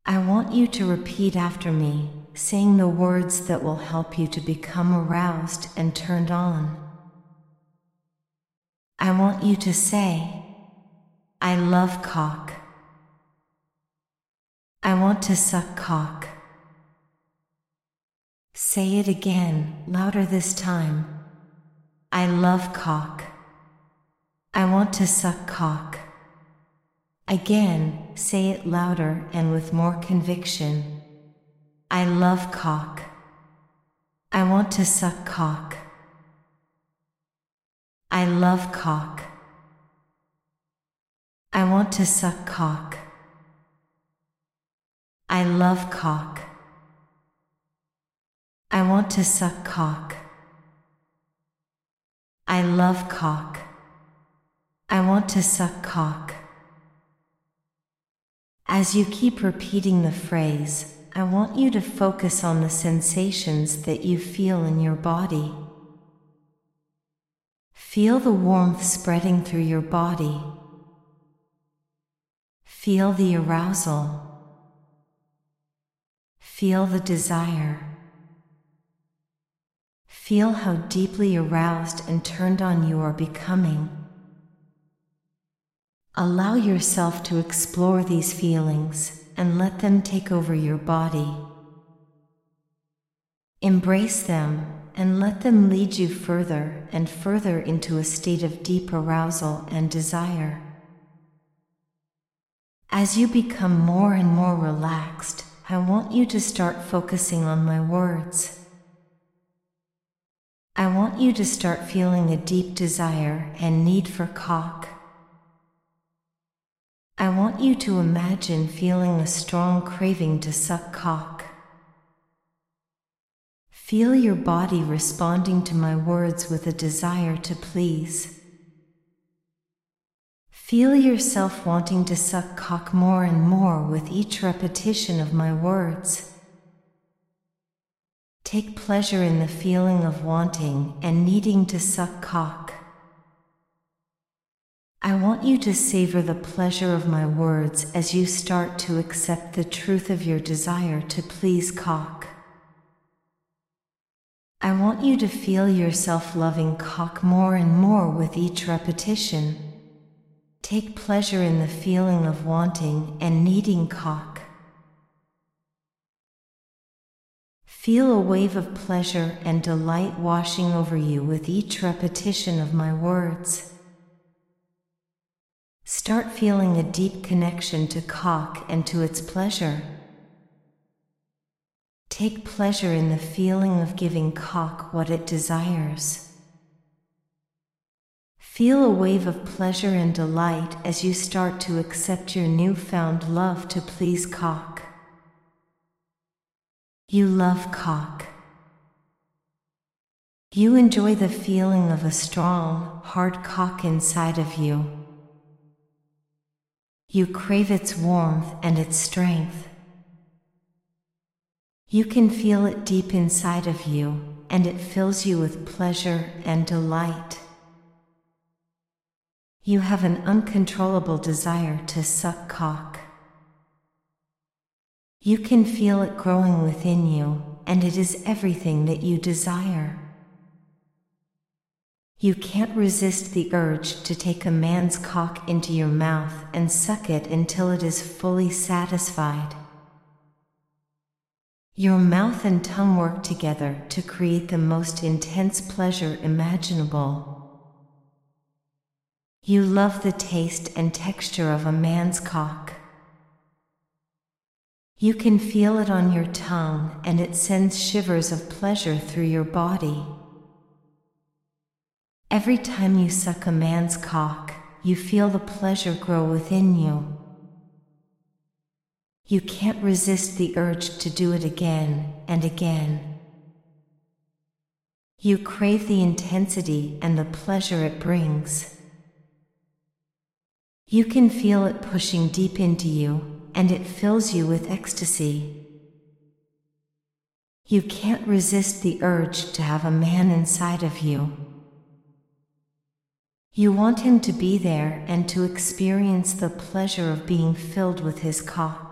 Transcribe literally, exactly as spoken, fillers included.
I want you to repeat after me, saying the words that will help you to become aroused and turned on. I want you to say, I love cock. I want to suck cock. Say it again, louder this time. I love cock. I want to suck cock. Again, say it louder and with more conviction. I love cock. I want to suck cock. I love cock. I want to suck cock. I love cock. I want to suck cock. I love cock. I want to suck cock. As you keep repeating the phrase, I want you to focus on the sensations that you feel in your body. Feel the warmth spreading through your body. Feel the arousal. Feel the desire. Feel how deeply aroused and turned on you are becoming. Allow yourself to explore these feelings and let them take over your body. Embrace them and let them lead you further and further into a state of deep arousal and desire. As you become more and more relaxed, I want you to start focusing on my words. I want you to start feeling a deep desire and need for cock. I want you to imagine feeling a strong craving to suck cock. Feel your body responding to my words with a desire to please. Feel yourself wanting to suck cock more and more with each repetition of my words. Take pleasure in the feeling of wanting and needing to suck cock. I want you to savor the pleasure of my words as you start to accept the truth of your desire to please cock. I want you to feel yourself loving cock more and more with each repetition. Take pleasure in the feeling of wanting and needing cock. Feel a wave of pleasure and delight washing over you with each repetition of my words. Start feeling a deep connection to cock and to its pleasure. Take pleasure in the feeling of giving cock what it desires. Feel a wave of pleasure and delight as you start to accept your newfound love to please cock. You love cock. You enjoy the feeling of a strong, hard cock inside of you. You crave its warmth and its strength. You can feel it deep inside of you, and it fills you with pleasure and delight. You have an uncontrollable desire to suck cock. You can feel it growing within you, and it is everything that you desire. You can't resist the urge to take a man's cock into your mouth and suck it until it is fully satisfied. Your mouth and tongue work together to create the most intense pleasure imaginable. You love the taste and texture of a man's cock. You can feel it on your tongue, and it sends shivers of pleasure through your body. Every time you suck a man's cock, you feel the pleasure grow within you. You can't resist the urge to do it again and again. You crave the intensity and the pleasure it brings. You can feel it pushing deep into you, and it fills you with ecstasy. You can't resist the urge to have a man inside of you. You want him to be there and to experience the pleasure of being filled with his cock.